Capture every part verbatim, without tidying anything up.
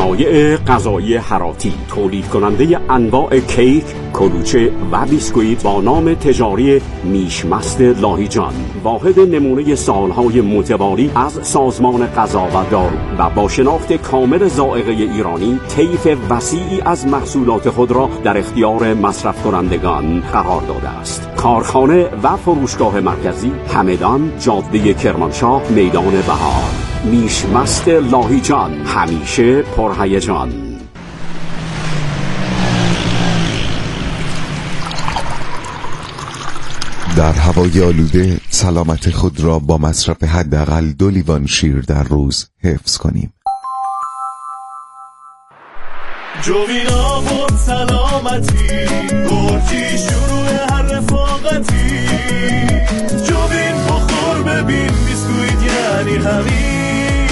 صنایع غذایی هراتی، تولید کننده انواع کیک، کلوچه و بیسکویت با نام تجاری میشمست لاهیجان، واحد نمونه سالهای متوالی از سازمان غذا و دارو و با شناخت کامل ذائقه ایرانی، طیف وسیعی از محصولات خود را در اختیار مصرف کنندگان قرار داده است. کارخانه و فروشگاه مرکزی همدان، جاده کرمانشاه، میدان بهار. میشمست لاهیجان، همیشه پرهیجان. در هوای آلوده سلامت خود را با مصرف حداقل دو لیوان شیر در روز حفظ کنیم. جوینا بود سلامتی، گرچی شروع هر رفاقتی. جوین بخور ببین بیسکویت یعنی همین.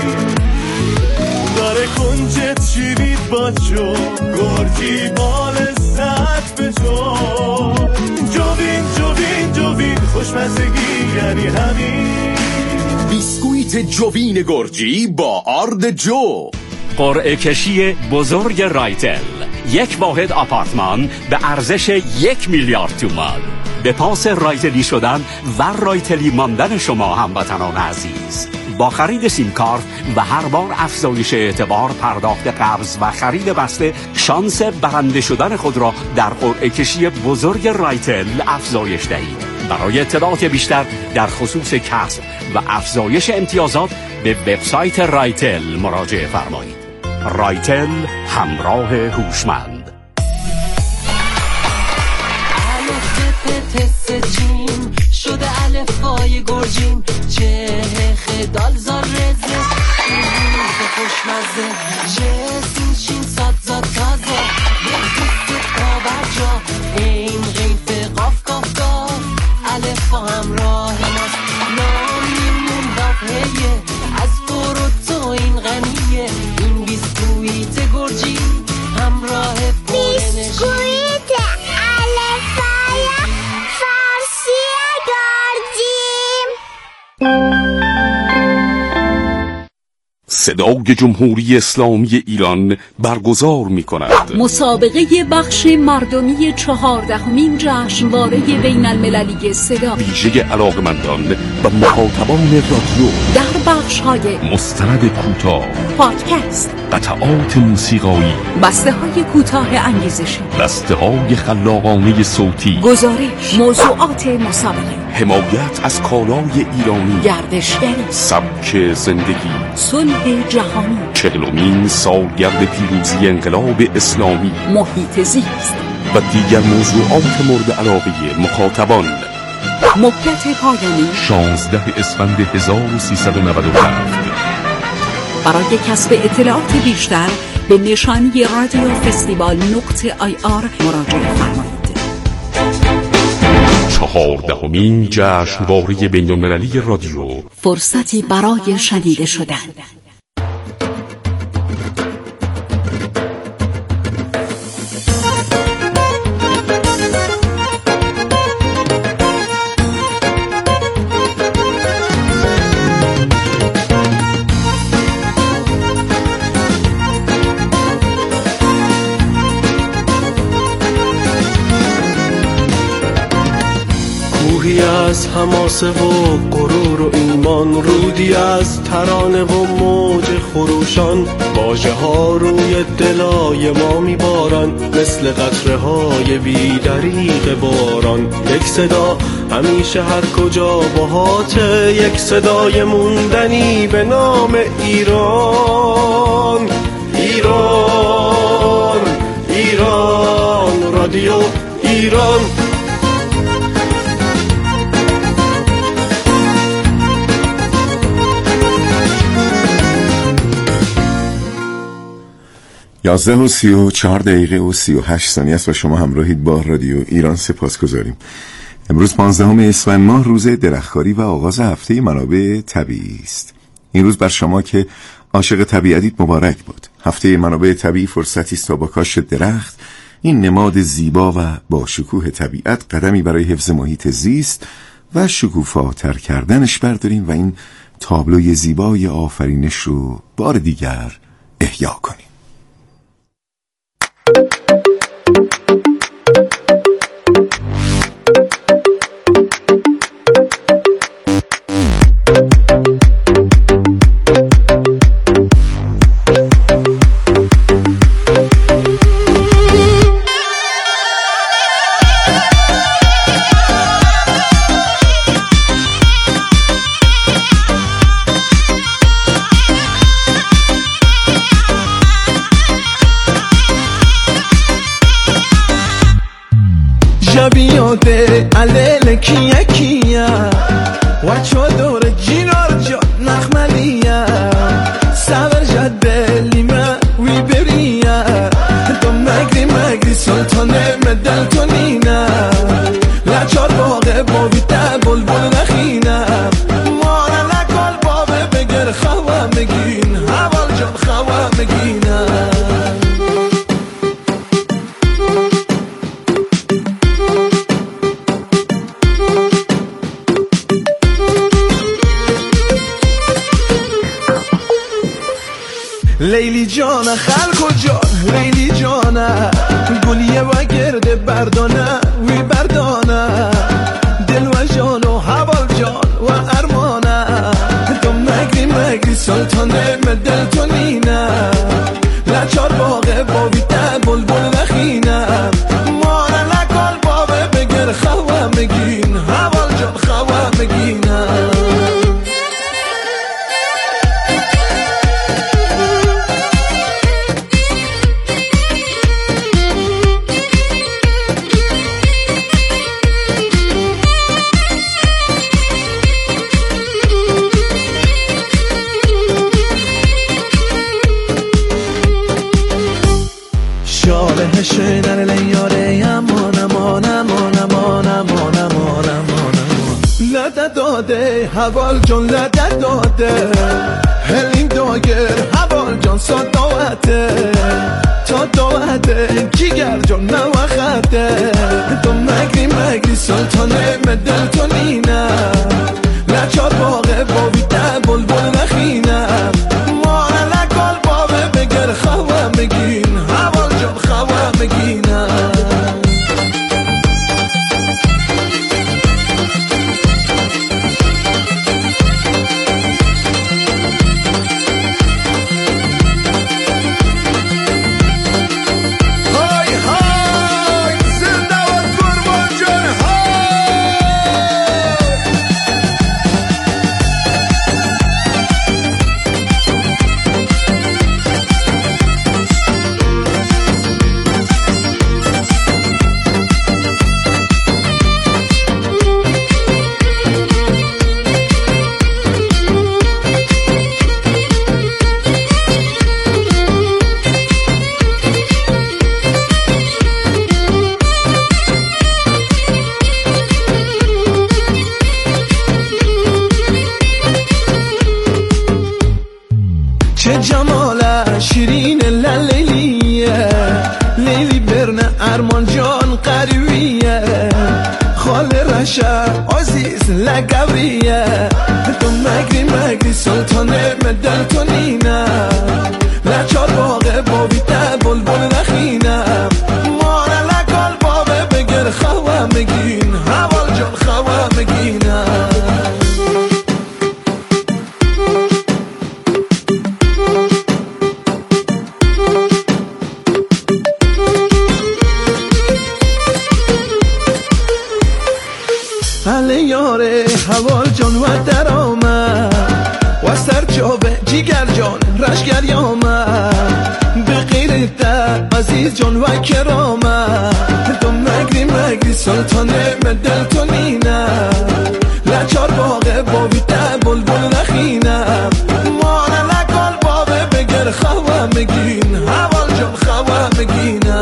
داره کنجت شیرید با جو، گرچی با لذت به جو. جوین جوین جوین خوشمزگی یعنی همین. بیسکویت جوین گرجی با آرد جو. قرعه کشی بزرگ رایتل، یک واحد آپارتمان به ارزش یک میلیارد تومان. به پاس رایتلی شدن و رایتلی ماندن شما هموطنان عزیز. با خرید سیم کارت و هر بار افزایش اعتبار، پرداخت قبض و خرید بسته، شانس برنده شدن خود را در قرعه کشی بزرگ رایتل افزایش دهید. برای اطلاعات بیشتر در خصوص کسب و افزایش امتیازات به وبسایت رایتل مراجعه فرمایید. رایتل، همراه هوشمند. تسجیم شده الفای گرجین، چه خدال زار رزه خوشمزه، جسین شین ساد زاد تازه، یک پاورجا این غیف قاف قاف قاف، الفا همراه ماست نام میمون وافهیه، از برو تو این غنیه، این بیسکویت گرجی همراه بیسکویت صدای جمهوری اسلامی ایران برگزار می کند مسابقه بخش مردمی چهاردهمین جشنواره بین المللی صدا، ویژه علاقمندان و مخاطبان رادیو، در بخش های مستند کوتاه، پادکست، قطعات موسیقایی، بسته های کوتاه انگیزشی، بسته های خلاقانه صوتی، گزارش، موضوعات مسابقه، حمایت از کالای ایرانی، گردشگری، سبک زندگی، صلح جهانی، چهلمین سالگرد پیروزی انقلاب اسلامی، محیط زیست و دیگر موضوعات مورد علاقه مخاطبان. مدت پایانی شانزده اسفند هزار و سیصد و نود و هفت. برای کسب اطلاعات بیشتر به نشانی رادیو فستیوال نقطه آی آر مراجعه فرمایید. چهاردهمین جشنواره بین‌المللی رادیو، فرصتی برای شنیده شدن. از حماسه و غرور و ایمان، رودی از ترانه و موج خروشان، واژه ها روی دلای ما میبارن مثل قطره های بی دریغ باران. یک صدا همیشه هر کجا باهاته، یک صدای موندنی به نام ایران. ایران ایران رادیو ایران. یازده و سی و چهار دقیقه و سی و هشت ثانیه است و شما همراهید با رادیو ایران. سپاس گذاریم. امروز پانزدهم اسفند ماه، روز درختکاری و آغاز هفته منابع طبیعی است. این روز بر شما که عاشق طبیعتید مبارک باد. هفته منابع طبیعی فرصتی است تا با کاشت درخت، این نماد زیبا و با شکوه طبیعت، قدمی برای حفظ محیط زیست و شکوفاتر کردنش برداریم و این تابلوی زیبای آفرینش رو بار دیگر احیا کنیم. علیل کیه کیه و چادر جینار جا نخملیه سور جده لیمه وی بریه تو مگری مگری سلطانه مدل تو نینه لچار باقه باویده بلبل نخینه مانه نکل بابه بگر خواه مگین حوال جان خواه مگینه لیلی جان خلق جان لیلی جانه گلیه و گرده بردانه وی بردانه دل و جان و حوال جان و ارمانه تو مگری مگری سلطانه مدل تو نینه لچار باقه باویده بلبل نخینه مانه نکل بابه بگر خواه مگین حوال جان خواه مگینه شنر لیاره امان امان امان امان امان امان امان لده داده حوال جان لده داده هلین داگر حوال جان ساد داوته تا داوته جیگر جان نوخته تو مگری مگری سلطانه مدل تو نینه لچار باقه باویده بلبل نخینه مانه نکل بابه بگر خواه مگین حوال جان خواه مگینه چه جماله شیرین لیلیه لیلی برنه ارمان جان قریبیه خال رشه عزیز لگوریه تو مگری مگری سلطانه مدل تو نینه لچار باقه باویده بلبل نخینه مانه لکال بابه بگر خواه مگین حوال جان خواه مگینه علی یاره حوال جان و درامه و سرچاوه جیگر جان رشگر یامه به غیرت عزیز جان و کرامه تو مگری مگری سلطانه مدل تو نینه لچار باقه باویده بلبل نخینه مانه نکل بابه بگر خواه مگین حوال جان خواه مگینه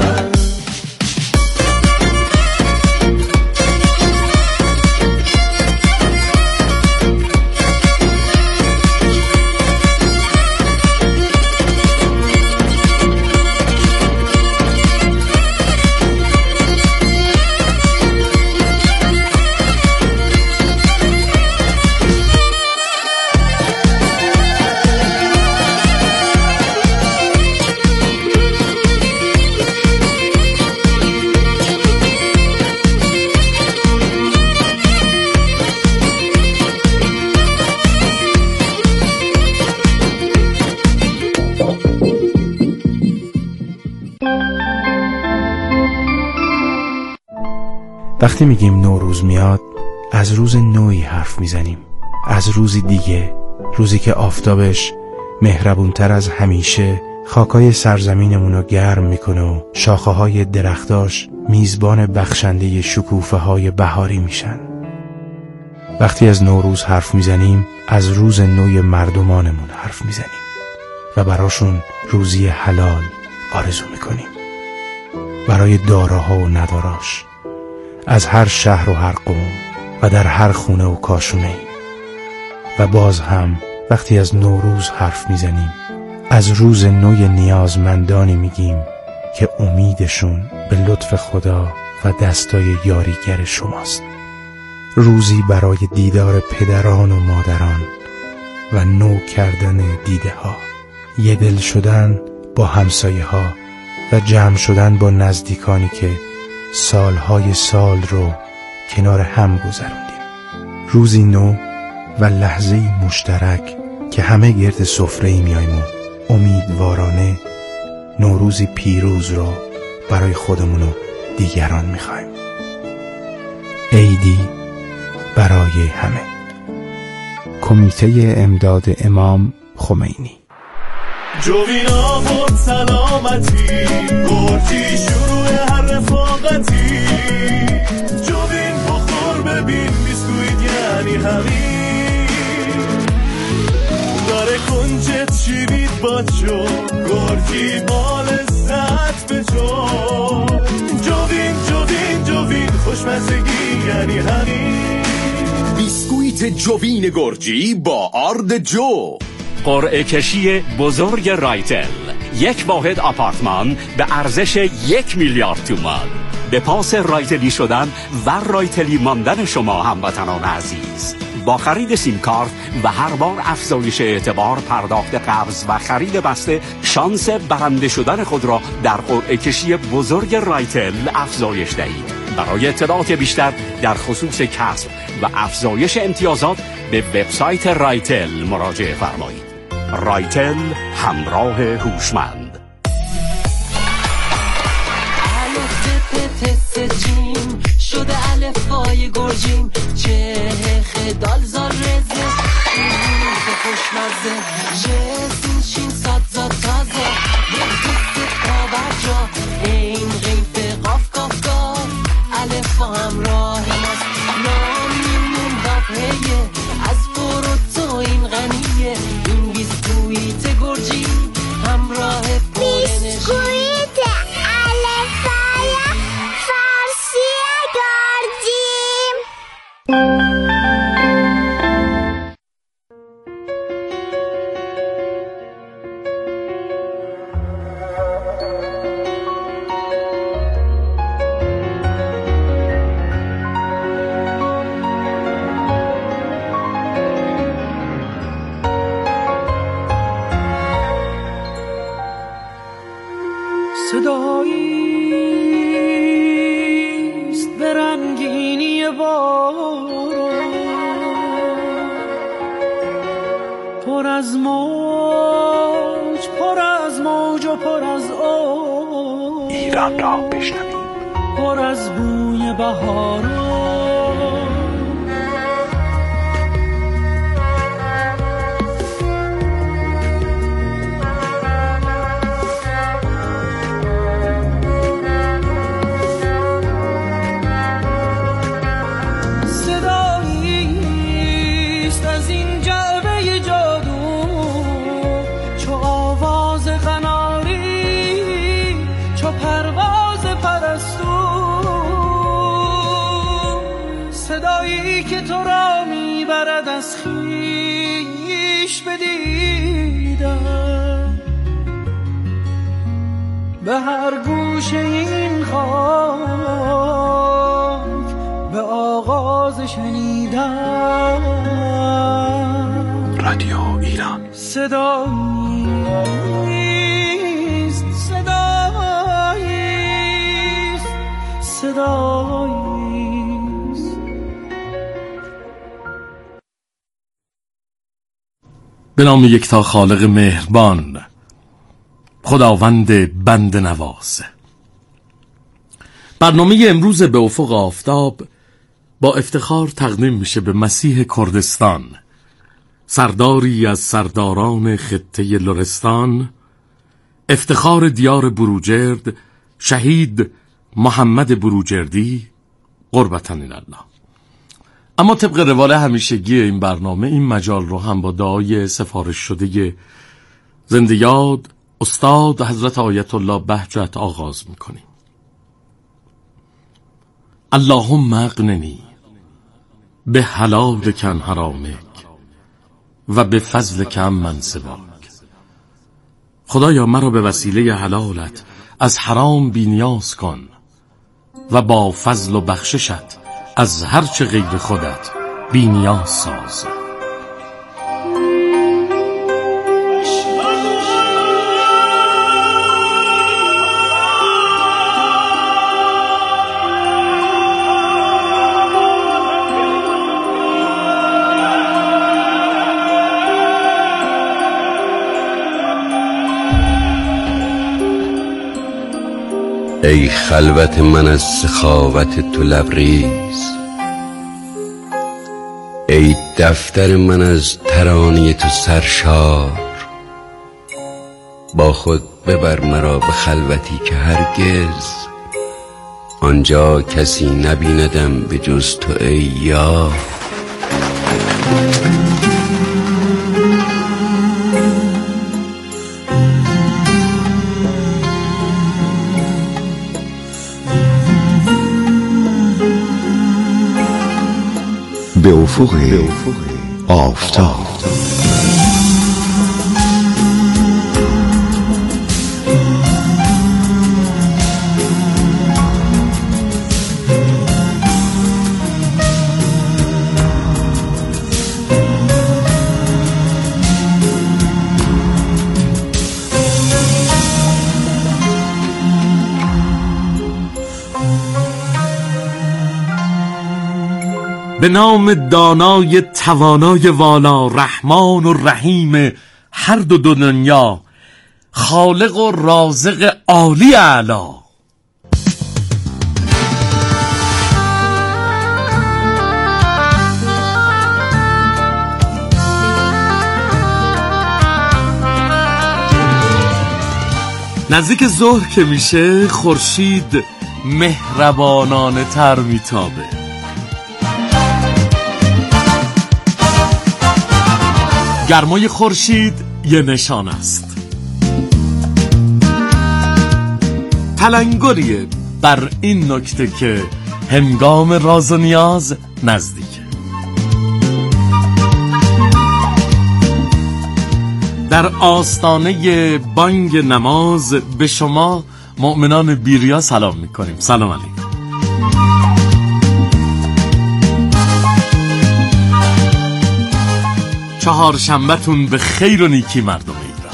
وقتی میگیم نوروز میاد از روز نوعی حرف میزنیم، از روزی دیگه، روزی که آفتابش مهربونتر از همیشه خاکای سرزمینمونو گرم میکنه و شاخه‌های درختاش میزبان بخشنده شکوفه های بهاری میشن. وقتی از نوروز حرف میزنیم از روز نوی مردمانمون حرف میزنیم و براشون روزی حلال آرزو میکنیم، برای داراها و نداراش، از هر شهر و هر قوم و در هر خونه و کاشونه. و باز هم وقتی از نوروز حرف میزنیم از روز نوی نیازمندانی میگیم که امیدشون به لطف خدا و دستای یاریگر شماست. روزی برای دیدار پدران و مادران و نو کردن دیده ها، یه دل شدن با همسایه ها و جمع شدن با نزدیکانی که سالهای سال رو کنار هم گذروندیم. روزی نو و لحظه‌ای مشترک که همه گرد سفره‌ای میاییم و امیدوارانه نوروزی پیروز رو برای خودمون و دیگران میخوایم. عیدی برای همه. کمیته امداد امام خمینی. جوینا بود سلامتی، گرجی شروع هر رفاقتی. جوین بخور ببین بیسکویت یعنی همین. داره کنجت شیرید باچو، گرجی با لذت به جو. جوین جوین جوین خوشمزگی یعنی همین. بیسکویت جوین گرجی با آرد جو. قرعه کشی بزرگ رایتل، یک واحد آپارتمان به ارزش یک میلیارد تومان. به پاس رایتلی شدن و رایتلی ماندن شما هموطنان عزیز. با خرید سیم کارت و هر بار افزایش اعتبار، پرداخت قرض و خرید بسته، شانس برنده شدن خود را در قرعه کشی بزرگ رایتل افزایش دهید. برای اطلاعات بیشتر در خصوص کسب و افزایش امتیازات به وبسایت رایتل مراجعه فرمایید. رایتل، همراه هوشمند. جیم شده الفای گرجیم، چه خدال زار رزه روز خوشمزه، جسین شین ساد زاد تازه، یک دوست پاورجا، این غیف قاف قاف قاف، الفا همراه ماست، نام میمون بافهیه، از فروتو این غنیه، این بیسکویت گرجی همراه پولنشی. صداییست به رنگینی باران، پر از موج پر از موج و پر از آب، ایران را بشنویم. پر از بوی بهاران. که تو را میبرد از خویش بدیدم، به هر گوشه این خاک به آغاز شنیدم. رادیو ایران. صداییست صداییست صداییست. به نام یکتا خالق مهربان، خداوند بنده نواز. برنامه امروز به افق آفتاب با افتخار تقدیم میشه به مسیح کردستان، سرداری از سرداران خطه لرستان، افتخار دیار بروجرد، شهید محمد بروجردی قربتاً الله. اما طبق روال همیشگی این برنامه این مجال رو هم با دعای سفارش شده زنده یاد استاد حضرت آیت الله بهجت آغاز میکنیم. اللهم اغننی به حلالک عن حرامک و به فضلک عمن سواک. خدایا مرا به وسیله حلالت از حرام بی‌نیاز کن و با فضل و بخششت از هرچه غیر خودت بی‌نیاز ساز. ای خلوت من از سخاوت تو لبریز، ای دفتر من از ترانه تو سرشار. با خود ببر مرا به خلوتی که هرگز آنجا کسی نبیندم به جز تو ای یار. به افق آفتاب. به نام دانای توانای والا، رحمان و رحیم هر دو دنیا، خالق و رازق عالی اعلا. نزدیک ظهر که میشه خورشید مهربانانه تر میتابه. گرمای خورشید یه نشان است، تلنگریه بر این نکته که هنگام راز و نیاز نزدیکه. در آستانه بانگ نماز به شما مؤمنان بیریا سلام میکنیم. سلام علیکم. چهار شنبه‌تون به خیر و نیکی مردم ایران.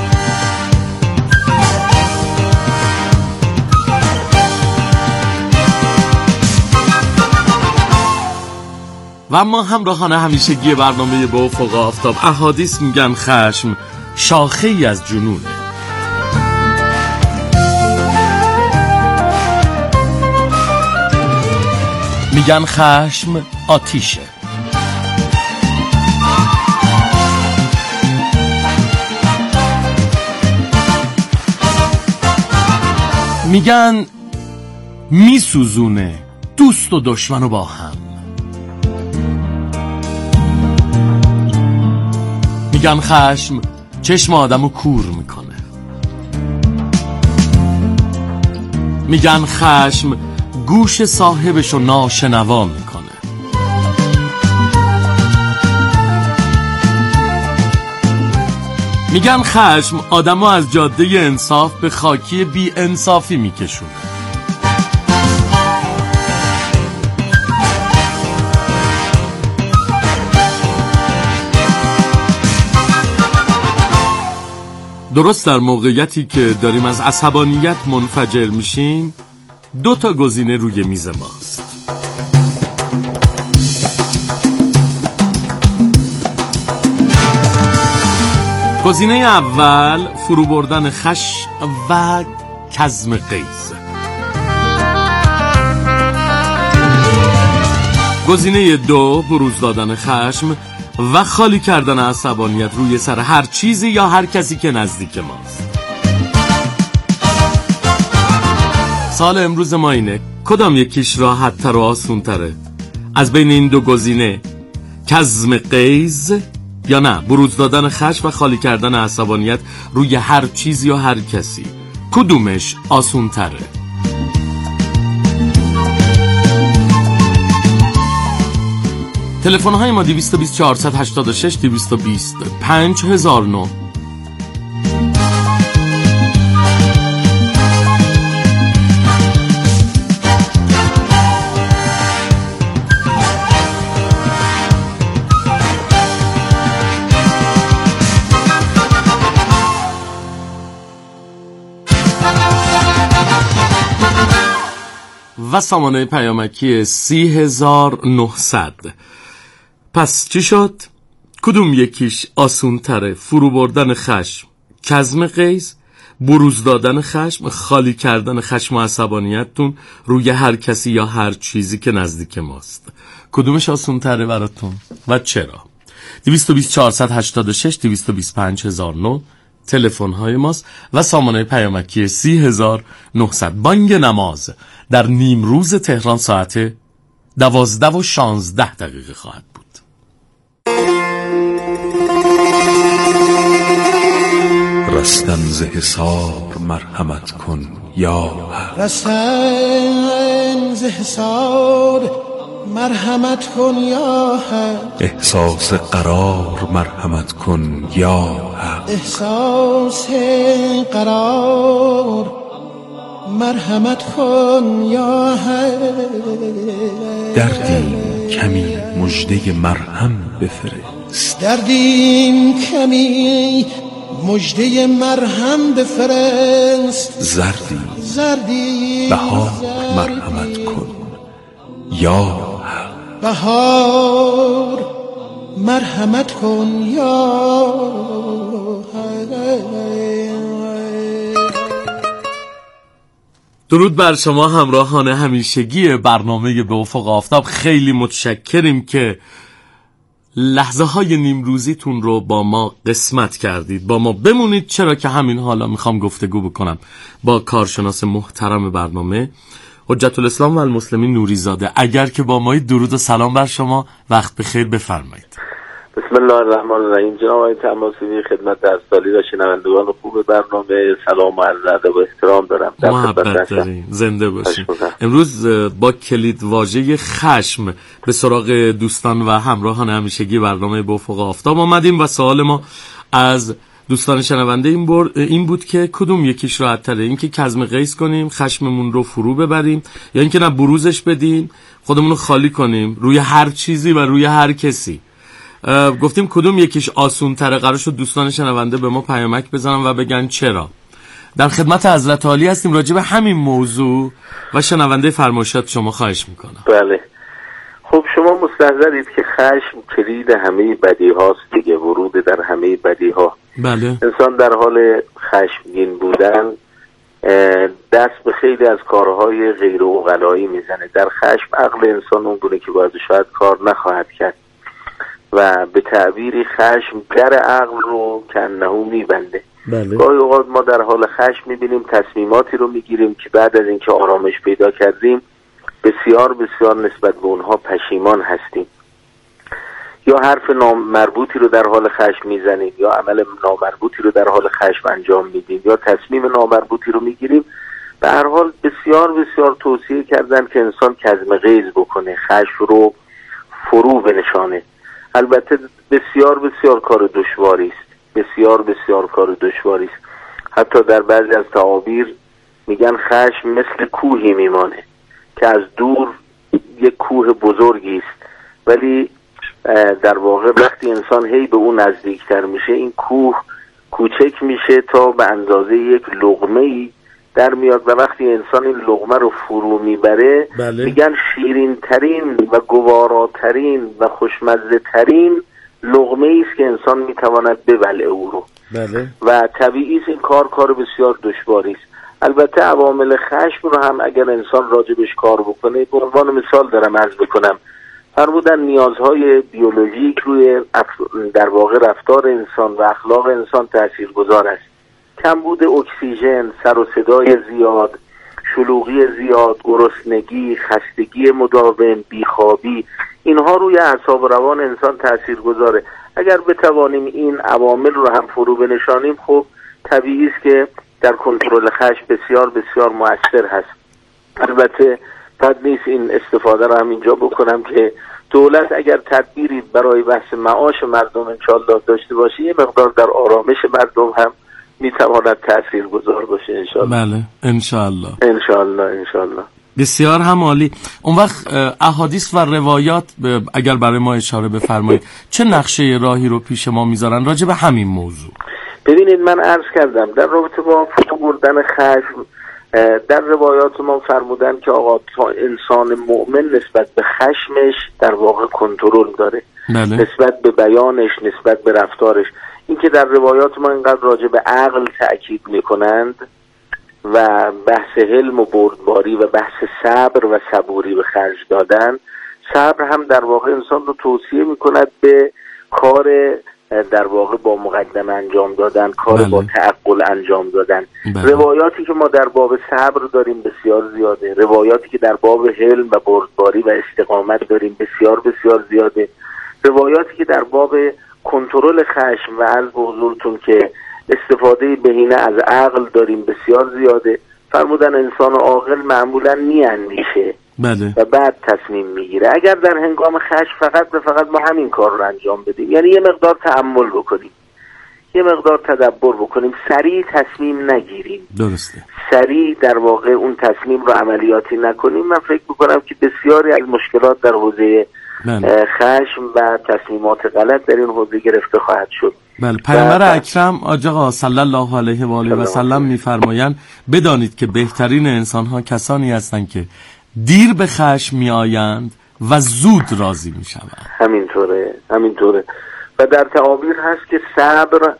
و اما همراهان همیشگی برنامه به افق آفتاب، احادیث میگن خشم شاخه ای از جنونه. میگن خشم آتیشه. میگن میسوزونه دوست و دشمنو با هم. میگن خشم چشم آدمو کور میکنه. میگن خشم گوش صاحبشو ناشنوا میکنه. میگن خشم آدمو از جاده انصاف به خاکی بی انصافی میکشونه. درست در موقعیتی که داریم از عصبانیت منفجر میشیم، دو تا گزینه روی میز ماست. گزینه اول فرو بردن خشم و کظم غیظ. گزینه دو بروز دادن خشم و خالی کردن عصبانیت روی سر هر چیزی یا هر کسی که نزدیک ماست. سوال امروز ما اینه کدام یکیش راحت تر و آسون تره از بین این دو گزینه؟ کظم غیظ یا نه بروز دادن خشم و خالی کردن عصبانیت روی هر چیزی یا هر کسی؟ کدومش آسون تره؟ تلفن های ما دویست و بیست چهارصد و هشتاد و شش دویست و بیست پنج هزار و نه. و سامانه پیامکی سی هزار و نهصد. پس چی شد؟ کدوم یکیش آسون تره؟ فرو بردن خشم، کظم غیظ، بروز دادن خشم، خالی کردن خشم و عصبانیتتون روی هر کسی یا هر چیزی که نزدیک ماست. کدومش آسون تره براتون و چرا؟ دویست و بیست چهارصد و هشتاد و شش دویست و بیست پنج هزار و نه تلفن های ماست و سامانه پیامکی سی هزار و نهصد. بانگ نماز در نیم روز تهران ساعت دوازده و شانزده دقیقه خواهد بود. رستن ز حصار مرحمت کن یا حق، رستن ز حصار مرحمت کن یا حق، احساس قرار مرحمت کن یا حق، احساس قرار مرحمت کن یا حق، دردیم کمی مژده مرهم بفرست، دردیم کمی مژده مرهم بفرست، زردی زردی بهار مرحمت کن یا حق، بهار مرحمت کن یا حق. درود بر شما همراهان همیشگی برنامه به افق آفتاب. خیلی متشکریم که لحظه های نیمروزیتون رو با ما قسمت کردید، با ما بمونید، چرا که همین حالا میخوام گفتگو بکنم با کارشناس محترم برنامه حجت الاسلام و المسلمین نوریزاده. اگر که با ما، درود و سلام بر شما، وقت بخیر، بفرمایید. بسم الله الرحمن الرحیم. جناب آقای تماسبی، خدمت درسالی و شنوندگان خوب برنامه سلام و عرض ادب و احترام دارم. محبت داریم، زنده باشیم. امروز با کلید واژه خشم به سراغ دوستان و همراهان همیشگی برنامه به افق آفتاب آمدیم و سوال ما از دوستان شنونده این, بر... این بود که کدوم یکیش راحت تره؟ این که کظم غیظ کنیم، خشممون رو فرو ببریم، یا اینکه نه بروزش بدیم، خودمون رو خالی کنیم روی هر چیزی و روی هر کسی؟ گفتیم کدوم یکیش آسون تره. قرار شد دوستان شنونده به ما پیامک بزنن و بگن چرا. در خدمت حضرت عالی هستیم راجع به همین موضوع و شنونده فرمایشات شما خواهش میکنم. بله، خب شما مستحضرید که خشم کلید همه بدی هاست دیگه، ورود در همه بدی ها. بله. انسان در حال خشمگین بودن دست به خیلی از کارهای غیر عقلایی میزنه. در خشم عقل انسان اونگونه که باید شاید کار نخواهد کرد و به تعبیری خشم در عقل رو کنهو میبنده. بله. گاهی اوقات ما در حال خشم میبینیم تصمیماتی رو میگیریم که بعد از اینکه آرامش پیدا کردیم بسیار بسیار نسبت به اونها پشیمان هستیم، یا حرف نامربوطی رو در حال خشم میزنیم، یا عمل نامربوطی رو در حال خشم انجام میدیم، یا تصمیم نامربوطی رو میگیریم. به هر حال بسیار بسیار توصیه کردن که انسان کظم غیظ بکنه، خشم رو فرو بنشانه. البته بسیار بسیار کار دشواری است، بسیار بسیار کار دشواری است. حتی در بعضی از تعابیر میگن خشم مثل کوهی میمانه که از دور یک کوه بزرگی است، ولی در واقع وقتی انسان هی به اون نزدیکتر میشه این کوه کوچک میشه تا به اندازه یک لقمه‌ای در میاد و وقتی انسان این لقمه رو فرو میبره بله. میگن شیرین ترین و گواراترین و خوشمزه ترین لقمه‌ای است که انسان میتواند ببلعه او رو. بله. و طبیعی است این کار کار بسیار دشواری است. البته عوامل خشم رو هم اگر انسان راجبش کار بکنه، به عنوان مثال دارم عرض بکنم، فرمودن نیازهای بیولوژیک روی در واقع رفتار انسان و اخلاق انسان تاثیرگذار است. کمبود اکسیژن، سر و صدای زیاد، شلوغی زیاد، گرسنگی، خستگی مداوم، بیخوابی، اینها روی اعصاب و روان انسان تأثیر گذاره. اگر بتوانیم این عوامل رو هم فرو بنشانیم، خب طبیعی است که در کنترل خشم بسیار بسیار مؤثر هست. البته بد نیست این استفاده رو هم اینجا بکنم که دولت اگر تدبیری برای بحث معاش مردم انشالله داشته باشه، یه مقدار در آرامش مردم هم میتواند تأثیر گذار باشه انشالله. بله انشالله انشالله انشالله. بسیار هم عالی. اون وقت احادیث و روایات اگر برای ما اشاره بفرمایید چه نقشه راهی رو پیش ما میذارن راجع به همین موضوع؟ ببینید من عرض کردم در رابطه با فرو بردن خشم، در روایات ما فرمودن که آقا تا انسان مؤمن نسبت به خشمش در واقع کنترل داره، بله. نسبت به بیانش، نسبت به رفتارش. این که در روایات ما اینقدر راجع به عقل تأکید میکنند و بحث حلم و بردباری و بحث صبر و صبوری به خرج دادن، صبر هم در واقع انسان رو توصیه میکند به کار در واقع با مقدمه انجام دادن، کار بله. با تعقل انجام دادن. بله. روایاتی که ما در باب صبر داریم بسیار زیاده، روایاتی که در باب حلم و بردباری و استقامت داریم بسیار بسیار زیاده، روایاتی که در باب کنترل خشم و عرض به حضورتون که استفاده بهینه از عقل داریم بسیار زیاده. فرمودن انسان عاقل معمولا میاندیشه بله. و بعد تصمیم میگیره. اگر در هنگام خشم فقط و فقط ما همین کار رو انجام بدیم، یعنی یه مقدار تأمل بکنیم، یه مقدار تدبر بکنیم، سریع تصمیم نگیریم، درسته، سریع در واقع اون تصمیم رو عملیاتی نکنیم، من فکر میکنم که بسیاری از مشکلات در حوزه بله. خشم و تصمیمات غلط در این حوزه گرفته خواهد شد. بله. پیامبر اکرم آقا صلی الله علیه و آله و سلم میفرمایند بدانید که بهترین انسان ها کسانی هستند که دیر به خشم می آیند و زود راضی می شوند. همینطوره همینطوره. و در تعابیر هست که صبر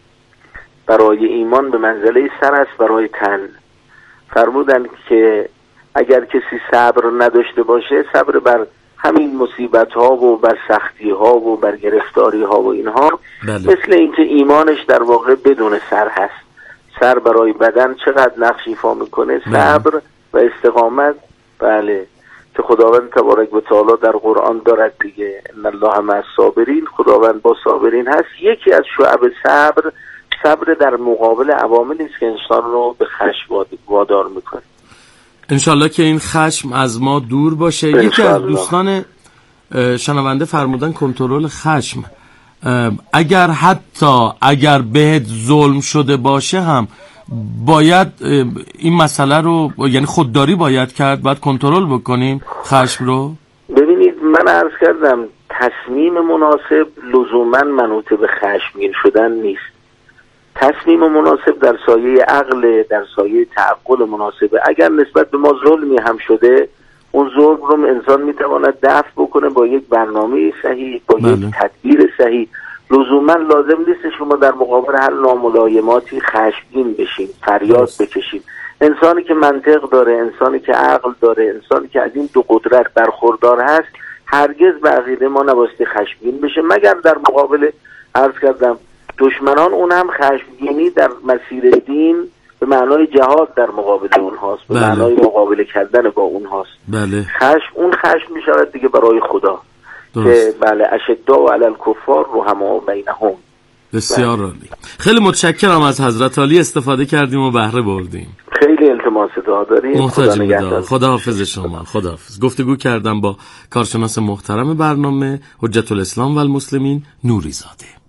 برای ایمان به منزله سر است برای تن. فرمودن که اگر کسی صبر نداشته باشه، صبر بر همین مصیبت ها و بر سختی ها و بر گرفتاری ها و اینها، بله. مثل اینکه ایمانش در واقع بدون سر هست. سر برای بدن چقدر نقش ایفا میکنه، صبر بله. و استقامت. بله، که خداوند تبارک و تعالی در قرآن دارد دیگه، ان الله مع الصابرین، خداوند با صابرین هست. یکی از شعب صبر، صبر در مقابل عواملی است که انسان رو به خشم وادار میکنه. انشالله که این خشم از ما دور باشه. یکی از دوستان شنونده فرمودن کنترل خشم، اگر حتی اگر بهت ظلم شده باشه هم باید این مسئله رو، یعنی خودداری باید کرد، باید کنترل بکنیم خشم رو. ببینید من عرض کردم تصمیم مناسب لزوما منوط به خشمگین شدن نیست. تصمیم مناسب در سایه عقل، در سایه تعقل مناسبه. اگر نسبت به ما ظلمی هم شده، اون ظلم رو انسان میتواند دفع بکنه با یک برنامه صحیح، با بله. یک تدبیر صحیح. لزوما لازم نیست شما در مقابل هر ناملایماتی خشمگین بشین، فریاد بکشین. انسانی که منطق داره، انسانی که عقل داره، انسانی که از این دو قدرت برخوردار هست، هرگز به عقیده ما نبایستی خشمگین بشه، مگر در مقابل عرض کردم دشمنان. اون هم خشمگینی در مسیر دین به معنای جهاد در مقابل اونهاست، به بله. معنای مقابله کردن با اونهاست. بله. خشم اون خشم می شود دیگه برای خدا درست. که بله اشداء علی الکفار رحماء بینهم. بسیار عالی. خیلی متشکرم از حضرت عالی، استفاده کردیم و بهره بردیم. خیلی التماس دعا داریم. محتاج به خدا حافظ شما. خدا حافظ. گفتگو کردم با کارشناس محترم برنامه حجت الاسلام و المسلمین نوری زاده.